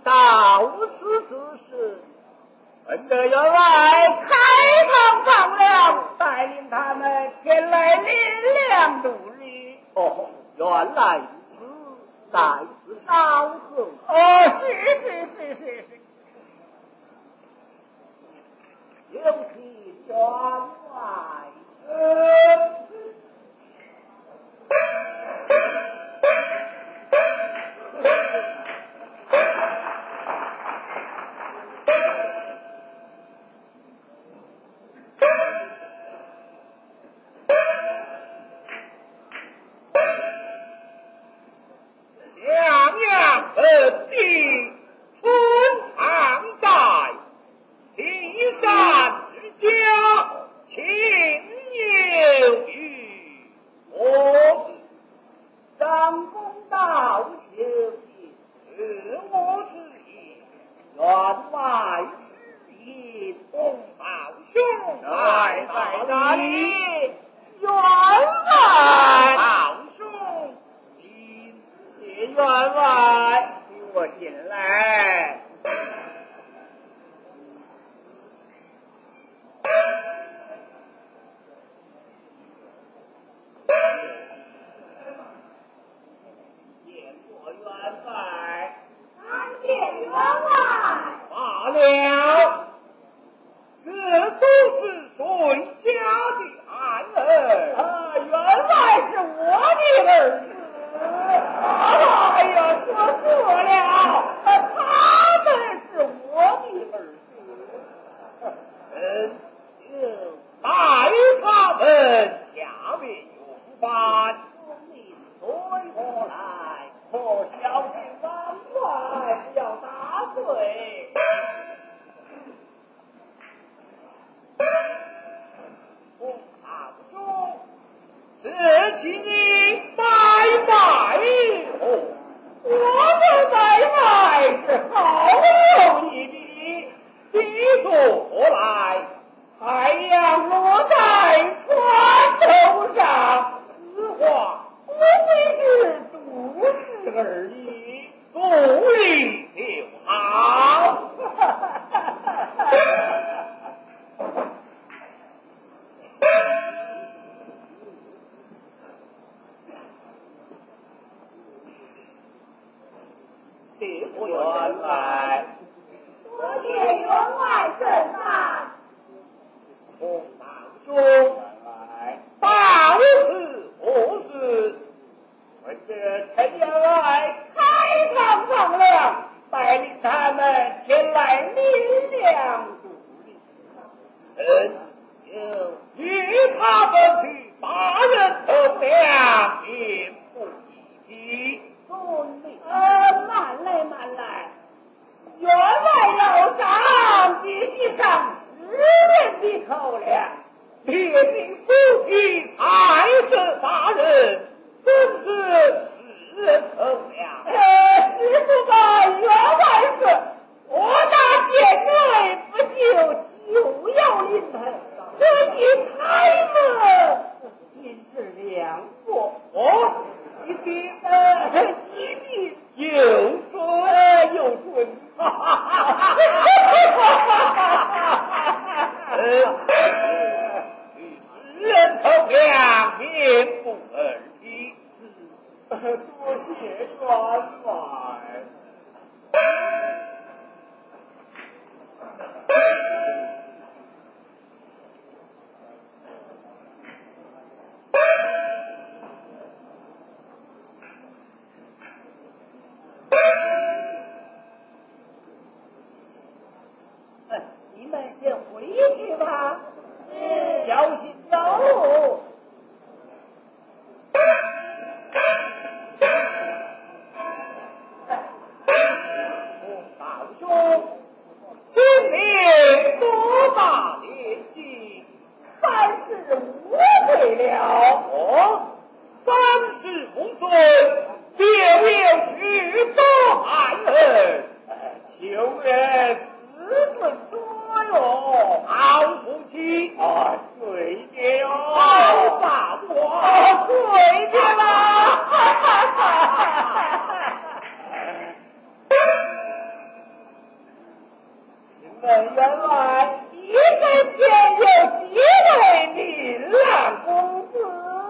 到此之时，闻得员外开放放粮，带领他们前来领粮度日。 哦，原来如此，在此稍后。 哦，是。 有请员外。 娘娘本地春常在，积善之家，情有余。 我张公道求也，是我之意。员外之意，同道兄在哪里？ 员外， 道兄，谢员外，请我进来。见过员外。 参见员外。 罢了，这都是谁家的孩儿？ 员外是我的儿子。 哎呀，说错了， 他们是我的儿子。 带他们下面用饭。 你随我来，可小心员外不要打碎。 大叔，这请你买卖哦。 我的买卖是好有一笔， 你说来。 太阳落在船头上，此话无非是度日而已。 注意就好。谢过员外。 多谢员外赠饭。 同道兄，到此何事？闻得陈员外开放放粮，带领他们前来领粮度日。 与他们去把人投粮，也不一提。 慢来，员外要上必须上10人的口粮， 列宁夫妻才子大人，真是10人口粮。 师傅吧，员外说，我大贱内不久就要临盆，可你开门您是两过， 一定一定有准， 哈哈哈 10人口粮面不二体。 多谢员外。你们先回去吧，小心走路。 道兄，今年多大年纪 35岁了。 35岁，就有许多孩儿，求人子孙多哟。 好夫妻对的好把握， 对的啦。 问员外，你跟前有几位琳琅公子？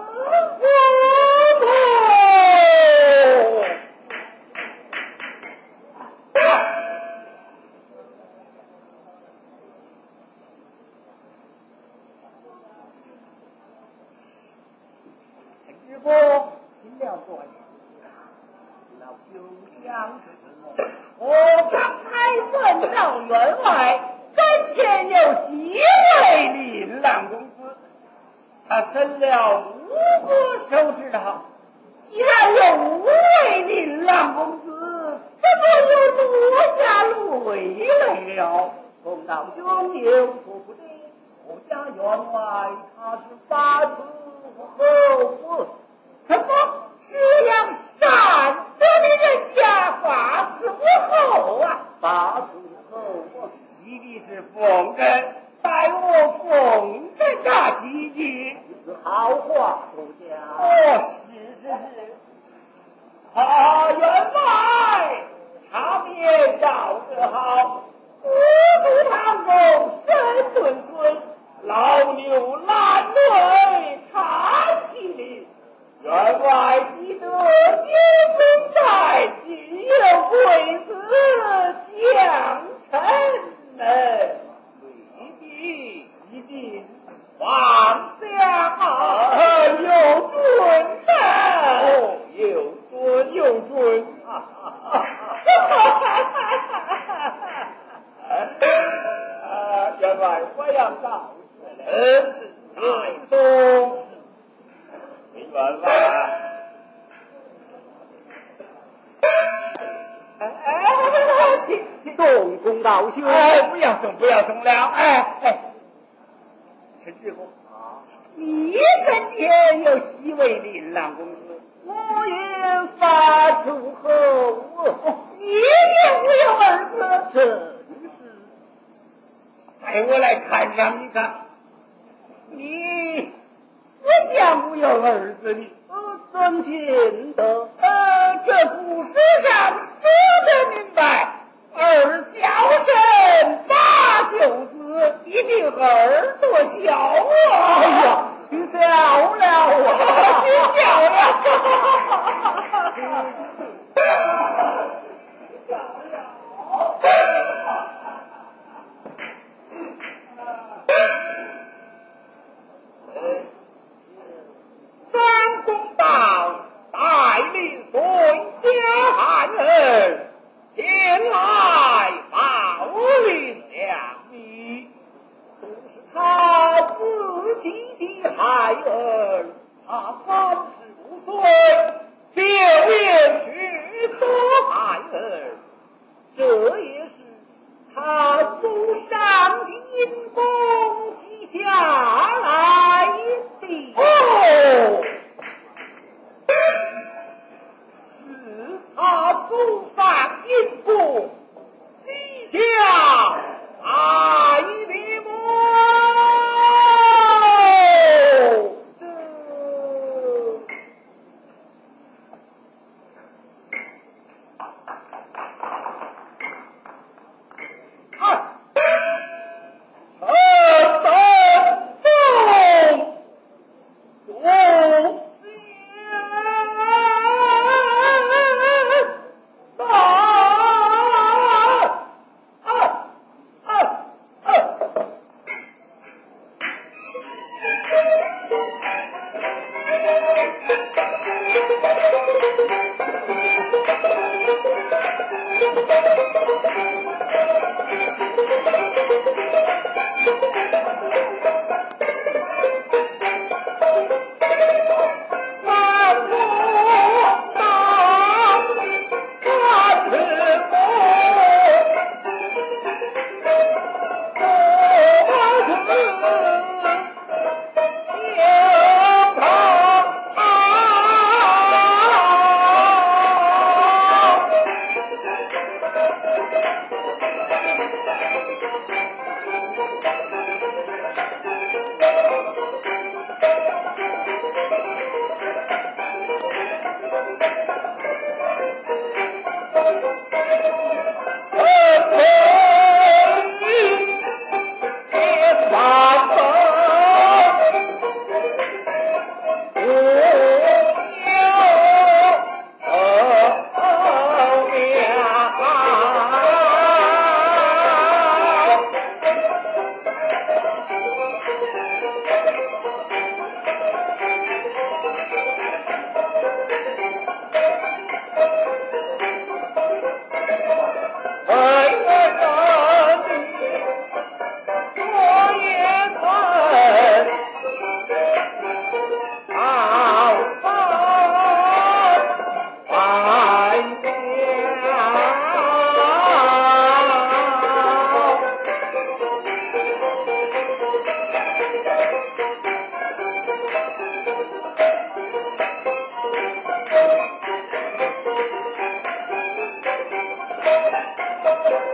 直播听了多年，老兄相识，我刚才问到员外，跟前有几位琳琅公子？他伸了5个手指头。既然有5位琳琅公子，怎么又落下泪来了？公道兄有错不对，我家员外他是发慈厚福。什么？是要善得的人家发慈厚啊！发慈厚福，一定是奉人待我奉人大姐姐，是好话不讲。哦，是。员外，场面照得好，五祖堂中身顿孙，老牛烂尾产气力。员外记得金风在，今有贵子将臣们，一定放下有准呐，有准员外我要告辞了，太宗员外， 宋公道兄， 不要送了，陈知府，你跟前有几位琳琅公子？ 我也发出后， 你也无有儿子， 真是。 带我来看上一看，你不像无有儿子呢。 怎见得？ 这古诗上说得明白，儿小生8、9子，一定耳朵小啊！ 哎呀，取笑了啊！ 取笑了！张公道带领孙家汉人前来拜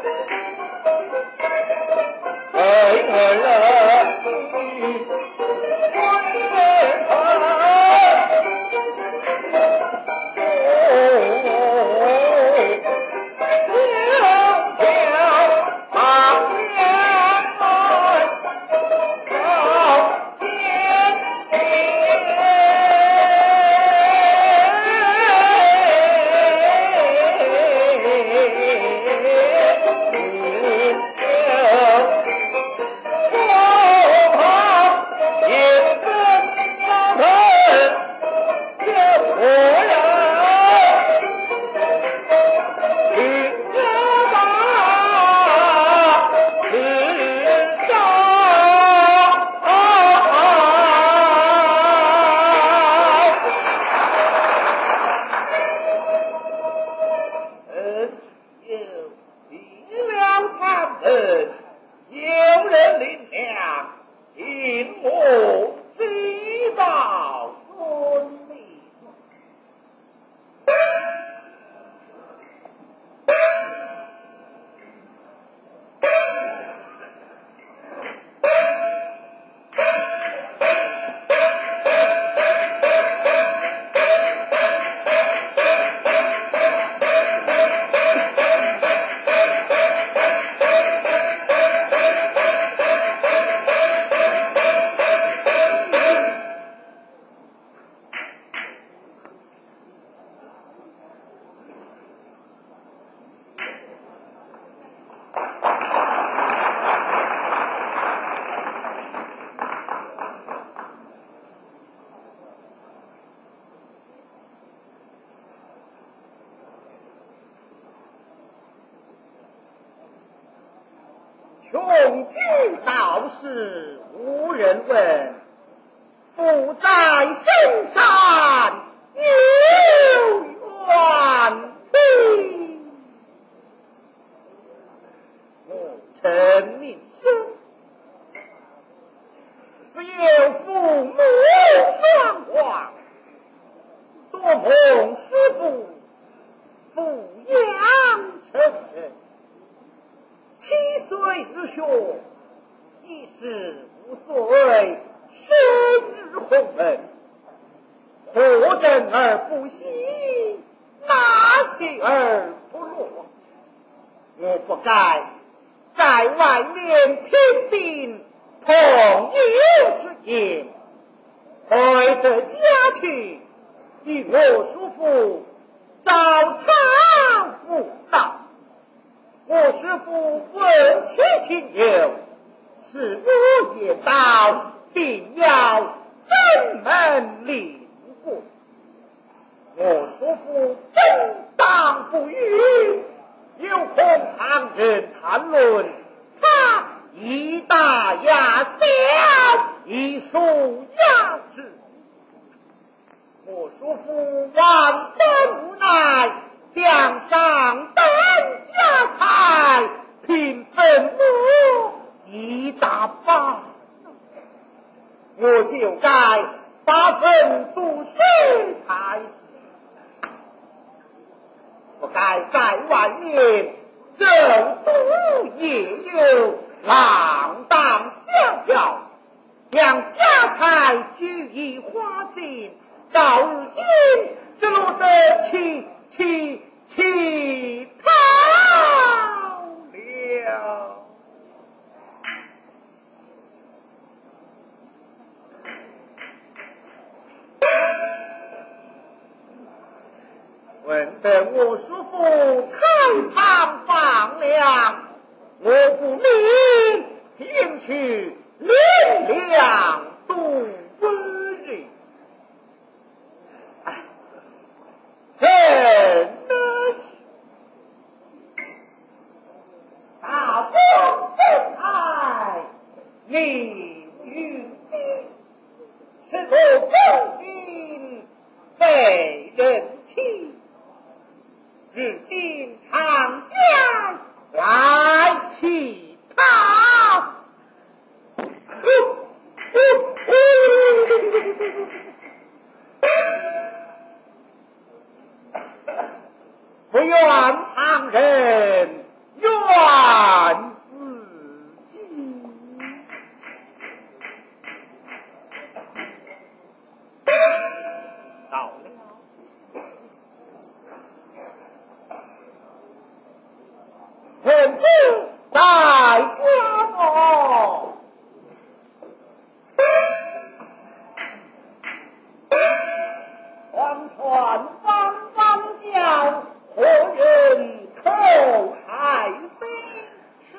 穷居道士无人问，富在深山有远亲。我陈明生，只有父母双亡，多蒙师父抚养成人。7岁入学，一时5岁生日鸿门，何正而不息，哪些而不落？我不该在外面听信朋友之言，回得家去与我叔父早朝不到。我师父问其情由，是我也到，定要分门领过。我叔父本当不语，有空旁人谈论，他一大压小，一数压之。我叔父万般无奈，将上等家财平分我一大半，我就该8分读书才是，不该在外面正赌也有，浪荡逍遥，将家财俱已花尽，到如今只落得乞讨了。闻得我叔父开仓放粮，我不免前去领粮度日。真的是大风深爱你与你，是否公平被人欺？日今长江来乞讨，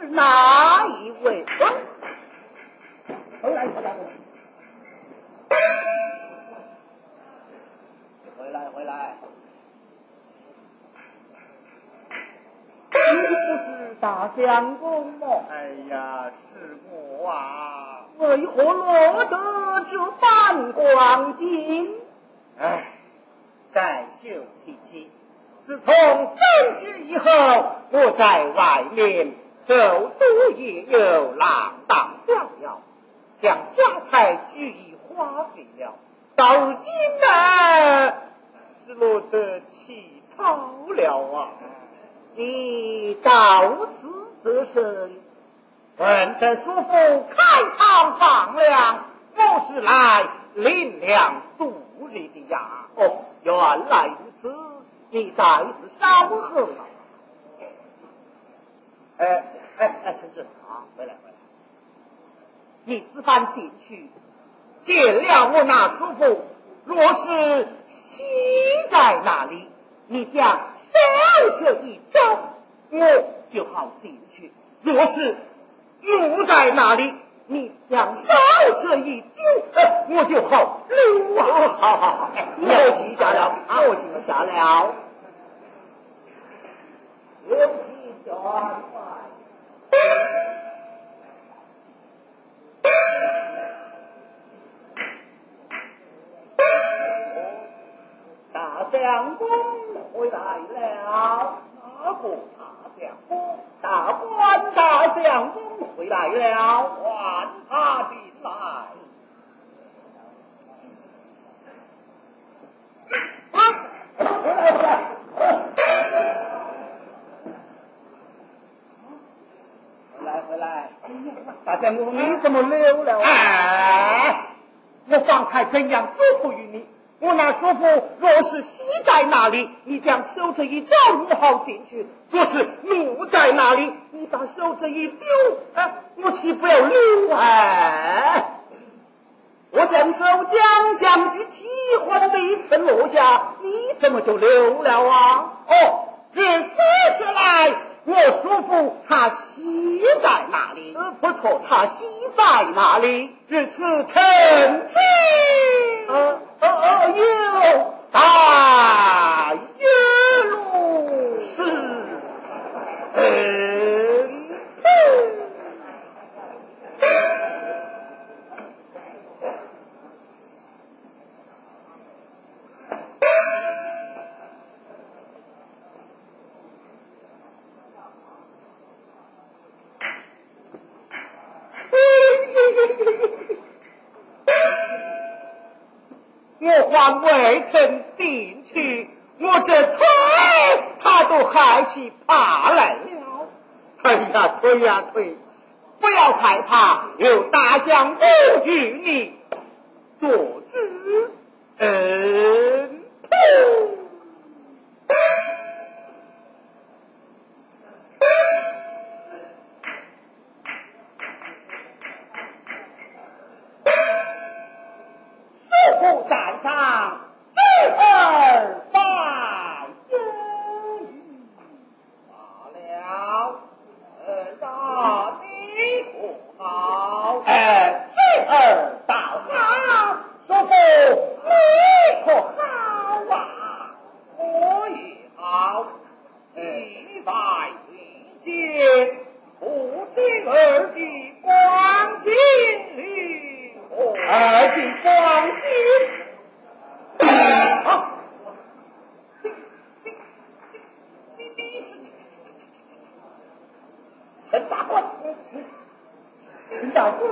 是哪一位？回来，回来，回来，回来！你不是大相公吗？ 哎呀，是我啊！ 为何落得这般光景？ 哎，再修提起，自从分居以后，我在外面走读也有浪荡逍遥，将家财俱已花费了，到如今呢，是落得乞讨了啊！ 你到此得生， 本的叔父开仓放粮，我是来领粮度日的呀。 哦，原来如此，你在此稍后。 陈志啊，回来，你此番进去，见了我那叔父，若是西在那里，你将守这一周，我就好进去；若是路在那里，你将守这一丢，我就好溜啊！好， 我记下了，我记下了。刘皮员外，大相公回来了。 哪个大相公？ 大官大相公回来了， 唤他进来。 回来！哎呀，大相公，你怎么溜了？ 我方才怎样嘱咐于你？我那叔父若是西在那里，你将守着一招，我好进去；若是路在那里，你把守着一丢，我岂不要溜？我将守将军气魂的一寸落下，你怎么就溜了啊？如此说来，我叔父他西在哪里？ 不错，他西在哪里？ 如此臣知。 有大约路是。我还未曾进去，我这腿他都害起怕来了。哎呀，腿！不要害怕，有大相公与你做主。叔父在上，侄儿拜见。罢了，让你不好。侄儿到好，叔父你可好啊？我也好。你在遇见父亲儿的光景里，儿的光景啊！你是陈大官，陈大官，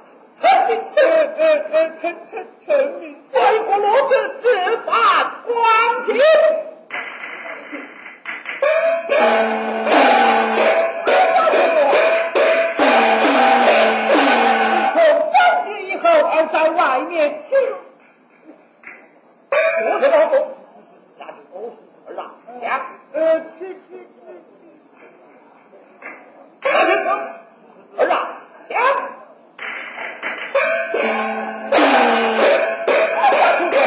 陈明，为何落得这般光景？从分居以后，而在外面去，我这老公下去读书而让去，下去读而让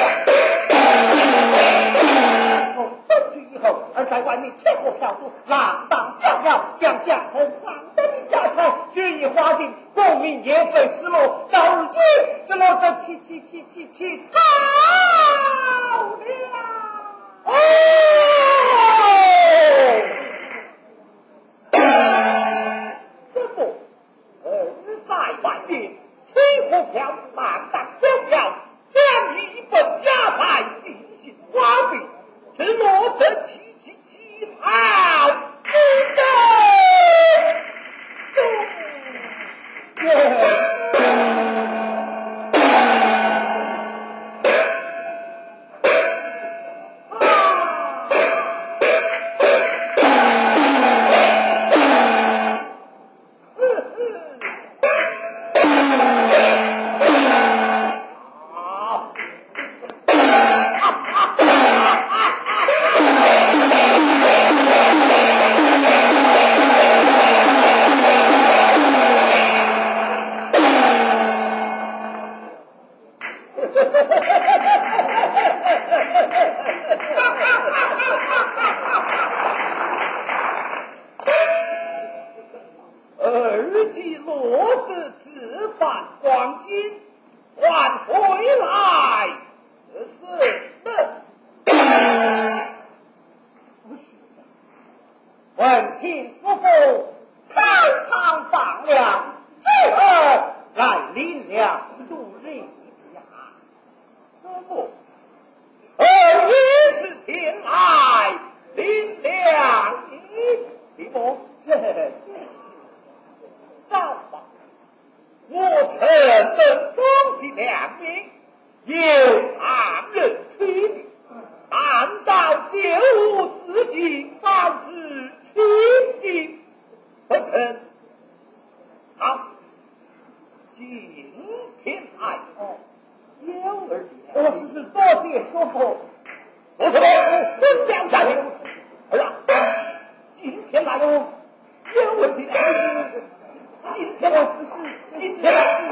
从分居以后，而在外面切磋嫖赌，哪决议划定，功名也会失落，到如今这落得起逃了。哦，师父，在外面吹火票，荡荡小票，将一本家财进行花费，只落得起逃不得。而今落得置办黄金还回来，这是不是的。闻听师父开仓放粮，今儿来领了度日呀。师父，也是前来领粮，你不是造吧？我承认庄的良民，有旁人吹的，难道就无自己保持清净？不成。好，今天来有儿的，我是多谢师父。我说分两下去。儿啊，今天来了有问题了。今天来，今天来，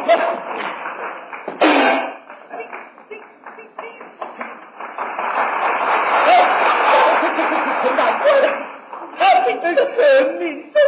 陈明生。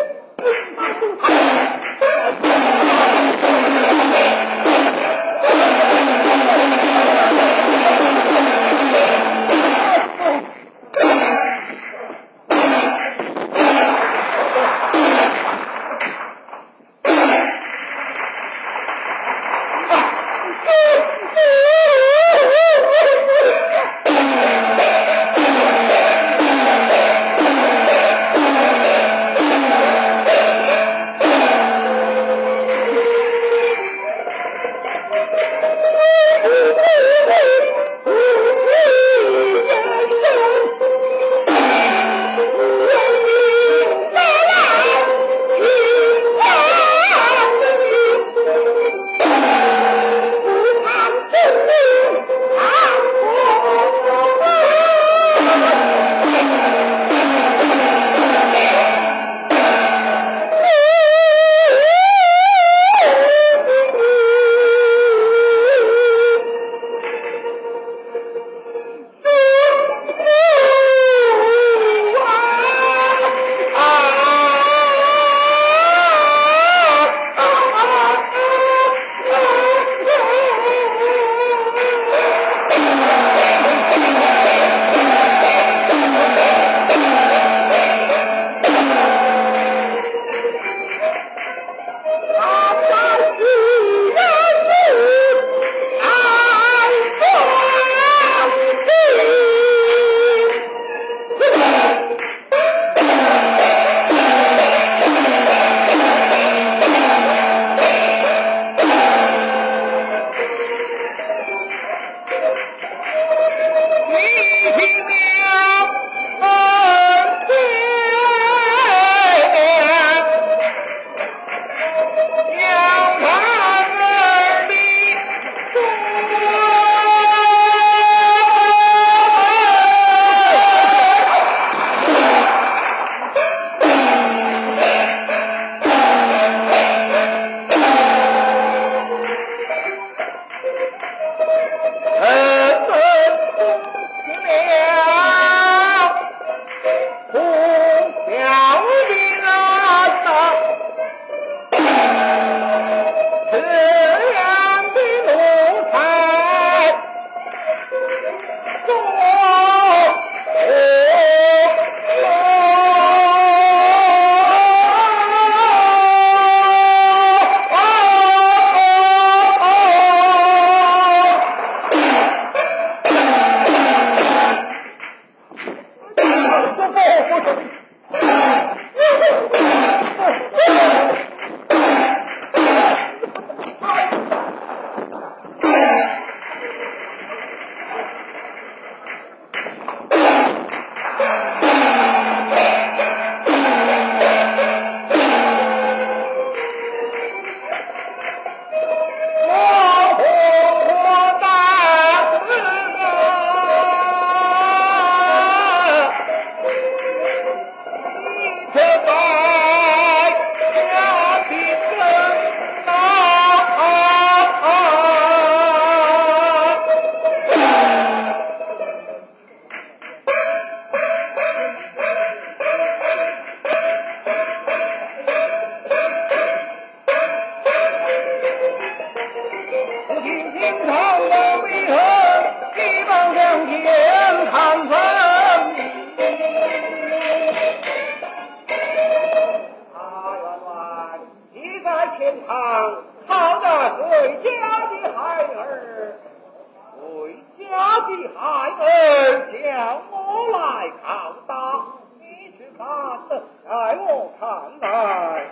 天堂，好那谁家的孩儿，谁家的孩儿叫我来拷打，你去看，带我看来。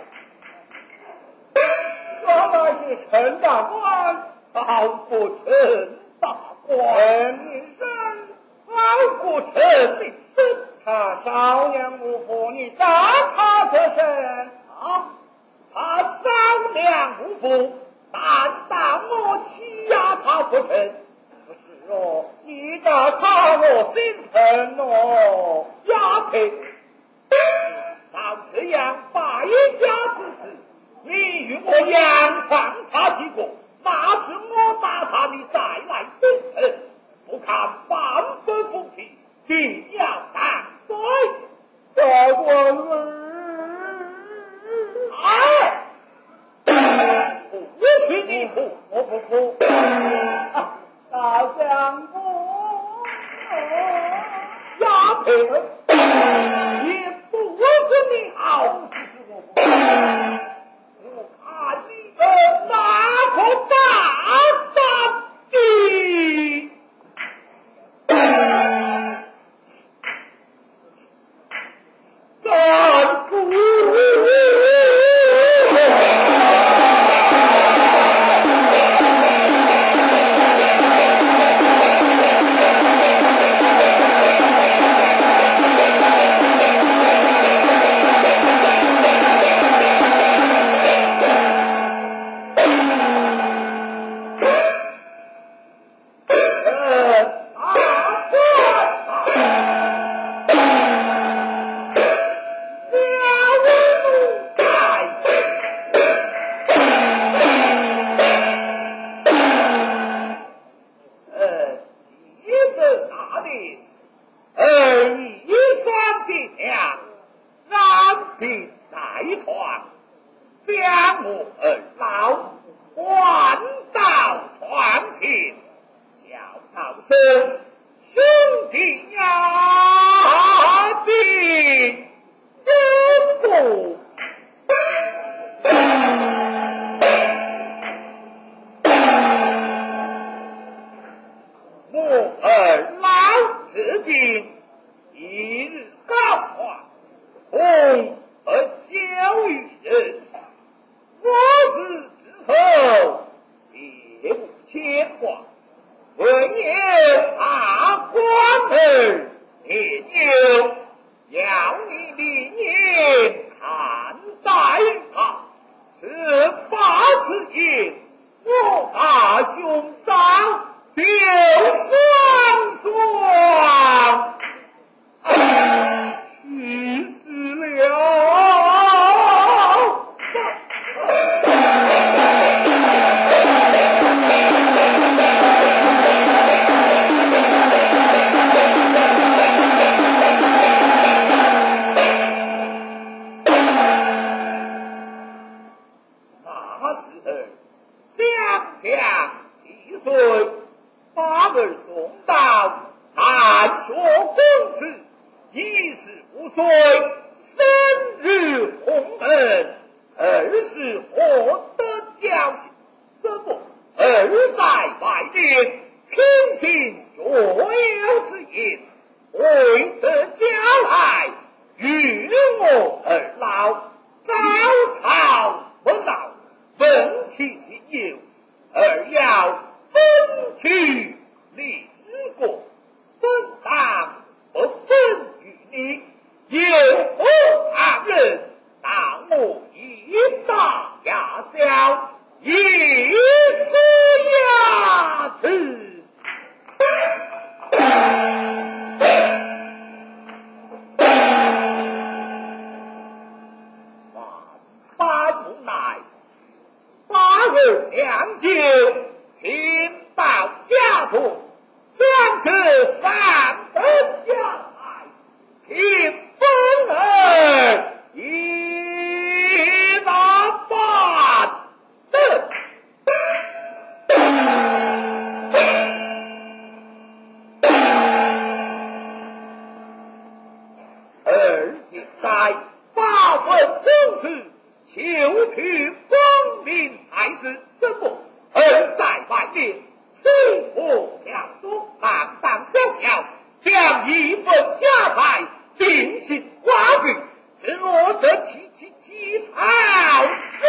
原来是陈大官，好过陈大官名声，好过陈名声。他少年无父，你打他这身啊！他商量不服，但当我欺压他不成。不是哦，你打他我心疼哦，压赔。照这样败家之子，你与我扬上他几个，那是我打他，你再来心疼，不看半分福气，定要当罪。大官儿，哎，不许你哭，我不哭。大相公，压赔了，也不准你好。我看你哪个大胆的！干姑。而现在八分公事，求取公聪明才是怎么？而在外面出货跳多，浪荡逍遥，将一份家财进行花费，这落得其好之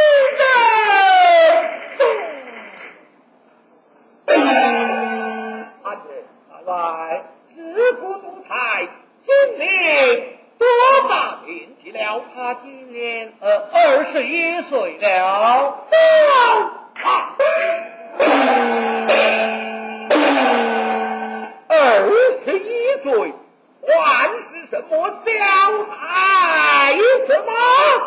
人。安人在外，自古独裁，今年多大年纪了？ 他今年21岁了。 啊21岁，还是什么小孩子吗？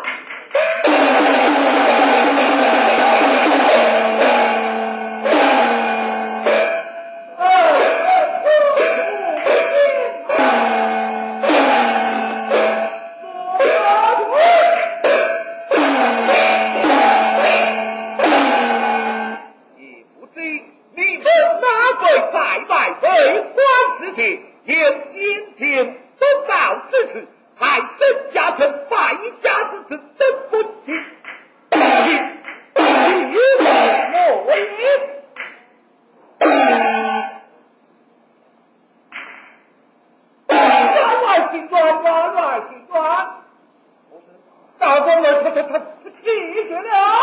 有今天不道之词，还身下成败家之子，真不起。莫言。 员外请转，员外请转。大官人他气绝了。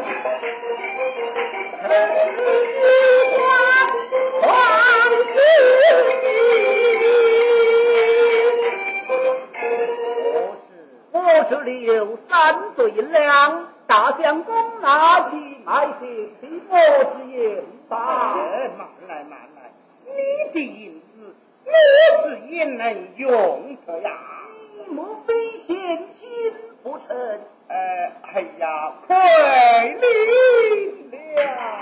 黄黄对了，大相公拿去买些提拨之银吧。 慢来慢来，你的银子我是也能用的呀。 你莫非嫌亲不成？ 哎呀，亏你了！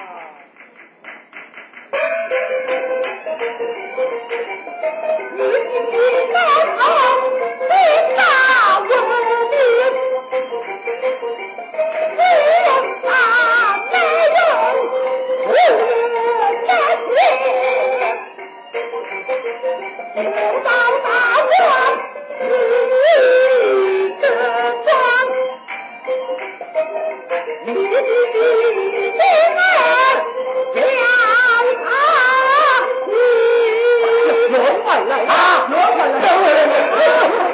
你老头别打我的，我怕没人我家去，不到大官一个庄，你的儿叫他你罗快来啊！罗快来！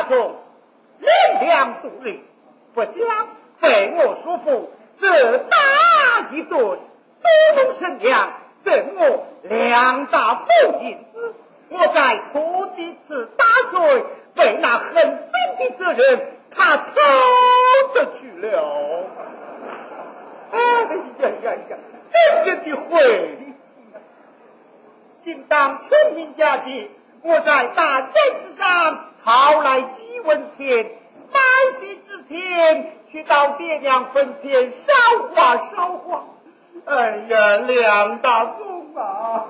中，力量度日，不想被我说服，这打一顿，多弄神娘，赠我2大封银子，我在土地祠打碎，被那狠心的责任他偷得去了。哎呀，真的回心啊！今当全民佳节，我在大街之上讨来几文钱，买席之前去到爹娘坟前烧化。哎呀，2大宗啊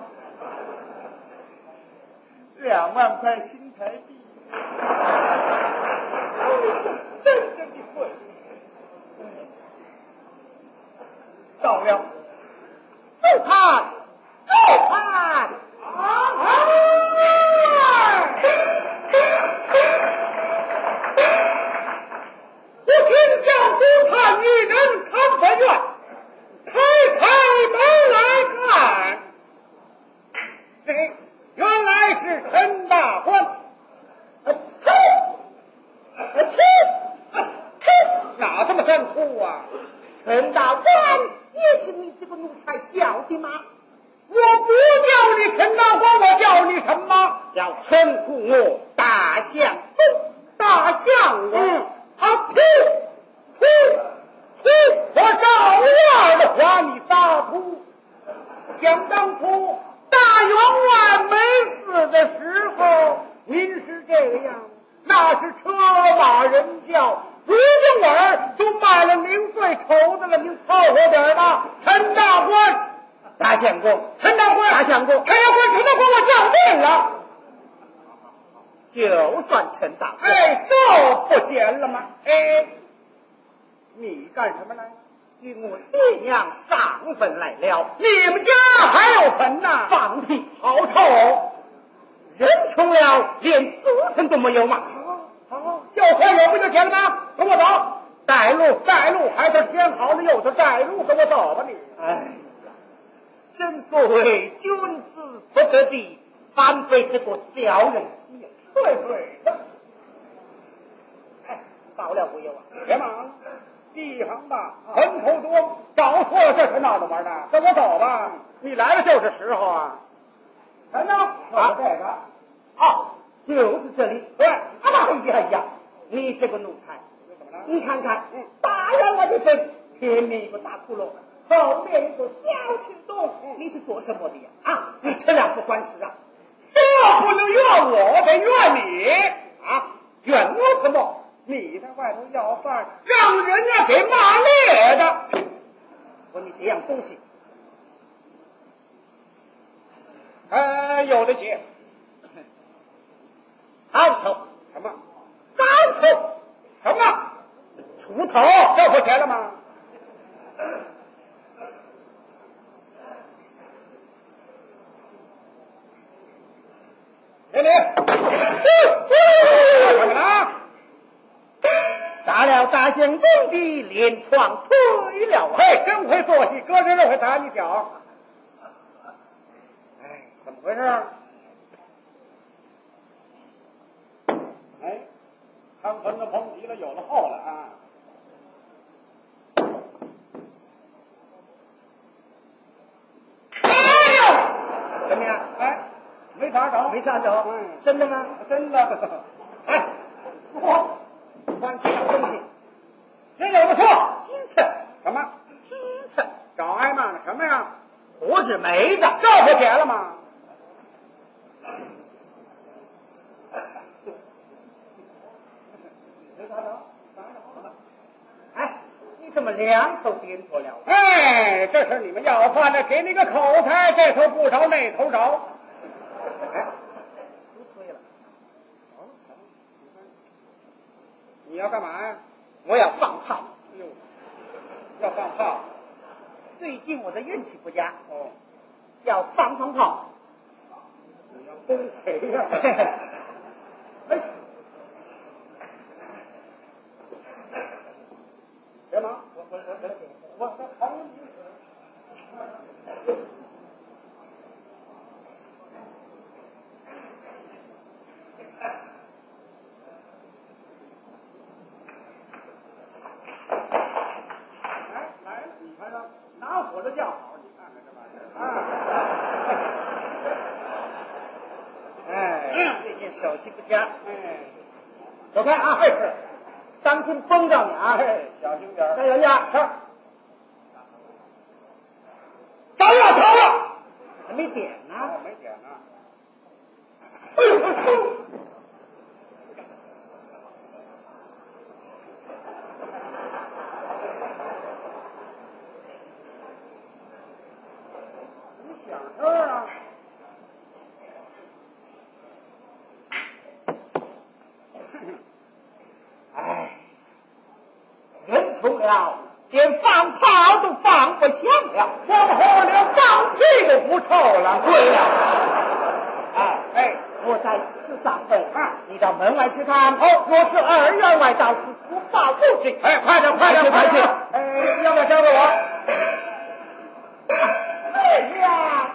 ，2万块新台币，真的贵。到了，走开！我听叫督察女人看分院，开门来看，原来是陈大官。哪这么想哭啊？陈大官也是你这个奴才叫的吗？我不叫你陈大官，我叫你什么？要称呼我大相公。大相公，我照样的话你撒土。想当初大员外没死的时候，您是这样，那是车马人叫，如今儿都卖了零碎绸子了，您凑合点吧。陈大官，大相公，陈大官，大相公，我叫定了。就算陈大官，都不见了吗？你干什么来？与我爹娘上坟来了。你们家还有坟呐？放屁，好臭！人穷了，连祖坟都没有吗？就算有不就行了吗？跟我走，带路，还是天好了又是带路，跟我走吧你。哎呀，正所谓君子不得地，反被这个小人欺。对的。到了不有啊？别忙，一行吧，坟头多，搞错了这是闹着玩的。跟我走吧，你来了就是时候啊。看呢？这个。就是这里。对。哎呀，你这个奴才，你看看，大员外的坟，前面一个大窟窿，后面一个小群洞，你是做什么的呀？你这样不管事啊！这不能怨我，得怨你啊！怨我什么？你在外头要饭，让人家给骂裂的。说你这样东西，有的起。干头什么？干头什么？锄头，这不钱了吗？给你，怎么了？打了大相公的连床推了，真会做戏，搁这会打你脚。怎么回事？看坟都捧齐了，有了后了啊！怎么样？没法找，没法找。真的吗？真的。我换这样东西，真有不错。支撑什么？支撑找挨骂呢？什么呀？胡子没的，这不捡了吗？你怎么两头颠错了？这是你们要饭的，给你个口才，这头不着那头着。不推了。你要干嘛呀？我要放炮。要放炮。最近我的运气不佳。要放炮。你要公赔呀？别忙，我疼你。 叫好，你看看这玩意儿啊！哎，最近手气不佳，走开啊！是，当心崩着你啊！小心点，加油呀！是，着了，还没点呢，没点呢。响声啊！哎，人穷了，连放炮都放不响了，往后连放屁都不臭了。对呀，哎，我在此上位啊！你到门外去看。哦，若是2员外到此出报不知。哎，快点！要不要交给我？哎呀！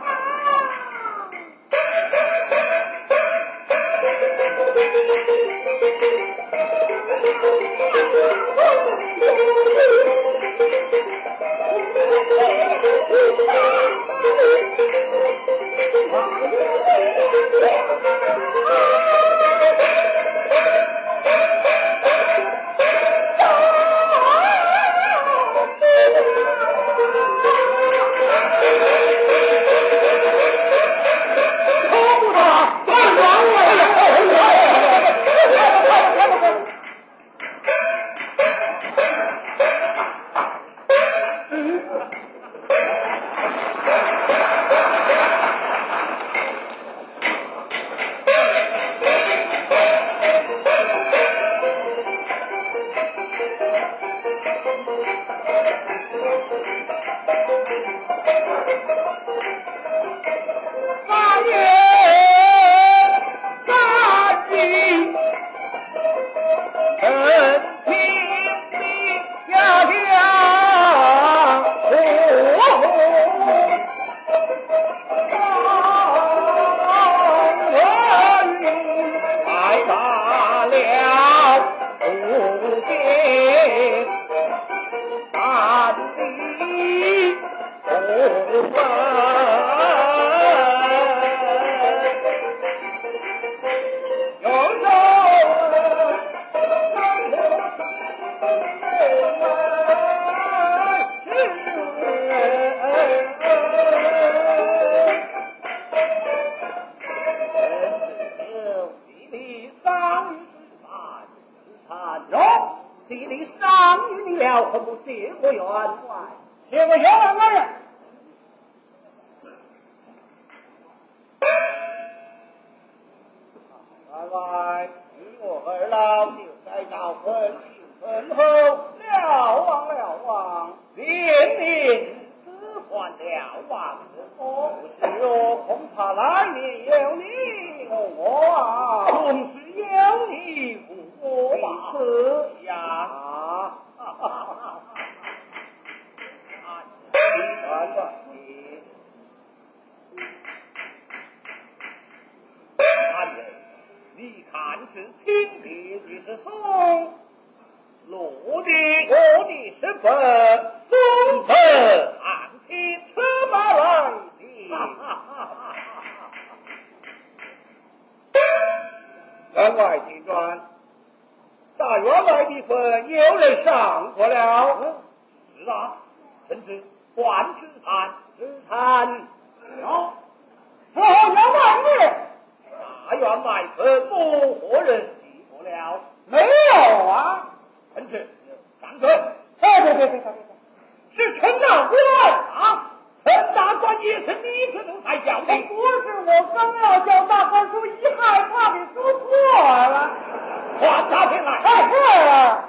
员外请转，大员外的份有人上过了。是啊，臣知换之餐，之餐有。说员外你，大员外份母何人寄过了？没有啊。臣知上去。对，是陈大官啊。陈大官也是你这奴才叫的，不是我刚要叫大官说，一害怕给说错了，还他进来。是啊，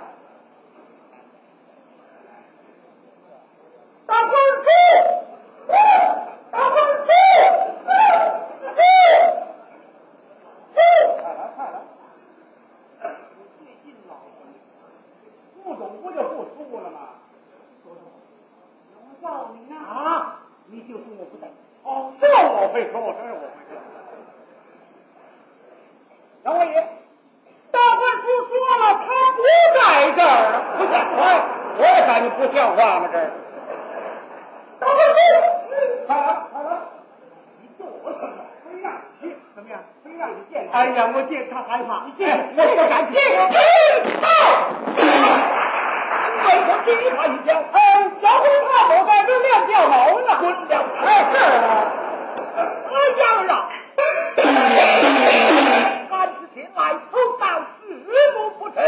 大官叔，大官叔，快来，最近老不懂不就不出了吗？我告诉你啊，你就说我不在。哦，这我会说，我承认我会说。杨王爷，大官叔说了，他不在这儿，不在。哎，我也感觉不像话吗？这儿，大官叔， 快了，你做什么？飞上去，怎么样？飞让你见他。 哎呀，我见他害怕， 我不敢见。为何击他一脚？ 小红花我在这练掉毛呢， 滚掉！ 是啊， 杨让，俺是前来投到事目不成。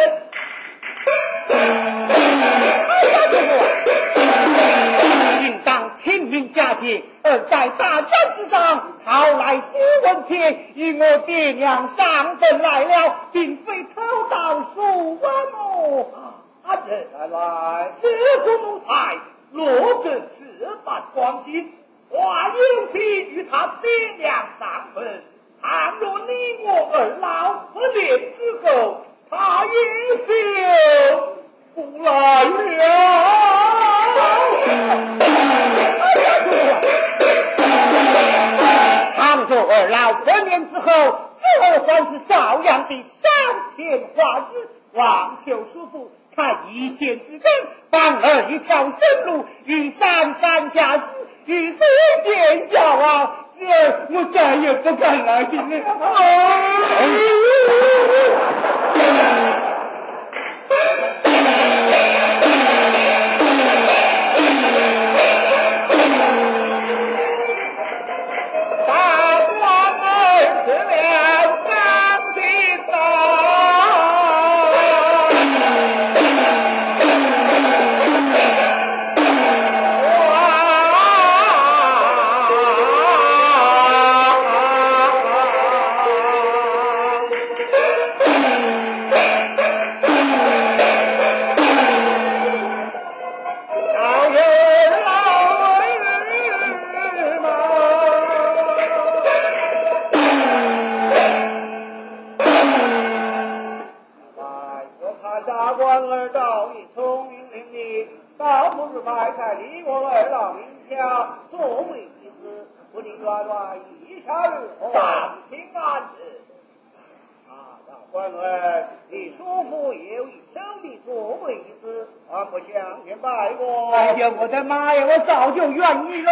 应当亲民佳节，而在大战之上讨来9文钱，与我爹娘上阵来了，并非偷盗数万哦。 俺这来这个奴才落正这般光景，话有心与他爹娘上分。倘若你我二老合练之后，他也就不来了。 倘若二老分娩之后，这算是照样的上天化日，望求叔父看一线之根，帮儿一条生路，与上山下死，与世见笑啊！这我再也不敢来了。哎呀，我的妈呀！我早就愿意喽。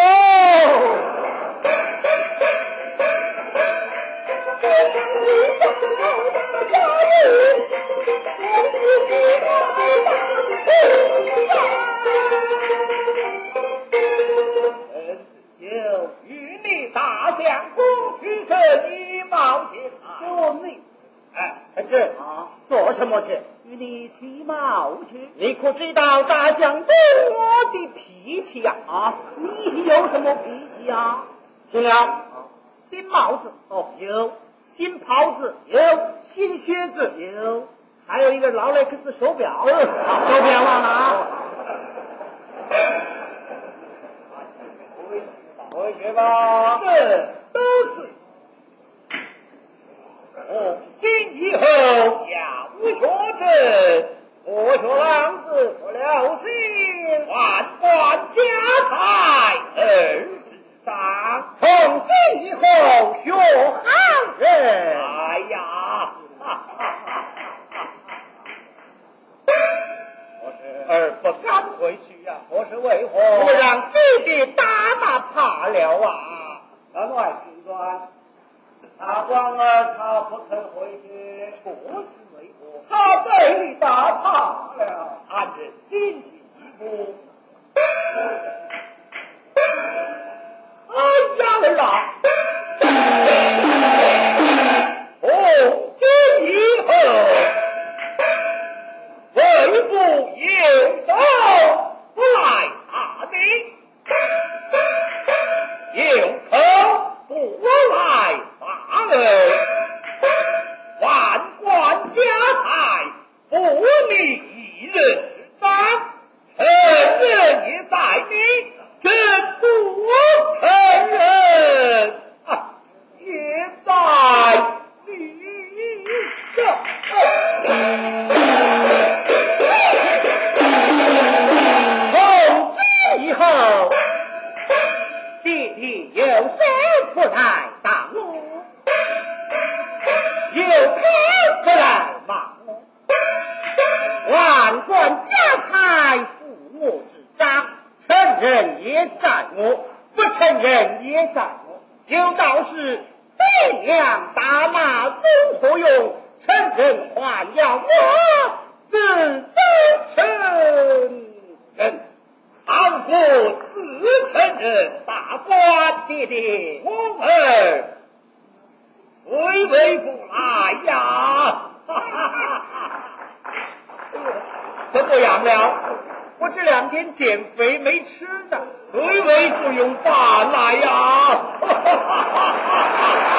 就与你大相公取胜一毛钱。 就你， 儿子做什么去？ 与你去毛去。你可知道大相公我的脾气呀？你有什么脾气呀？ 行了， 新帽子有，新袍子有，新靴子有，还有一个劳雷克斯手表，手表忘了啊。 回去吧，这都是今以后要学正，我学郎子不留心，万贯家财儿之上， 从今以后学好人。 哎呀，儿不敢回去呀，我是为何？ 我让弟弟大怕了啊！ 门外听端，大官儿他不肯回去，说是为何？他被你打怕了，俺这心情一步。哎呀儿啊！从今以后，为父有手不来打你，有口不来打儿，万贯家财不你一人之当，承认也在你，真不承认也在你。 从今以后，弟弟有谁不来打我，有他不来骂我，万贯家财父我之长，承认也在我，不承认也在我。有道是爹娘大骂总何用，承认还要我自都承认。倘不自承认，大官爹爹我儿虽为不来呀！怎么样了？我这2天减肥没吃呢，虽为不用饭来呀！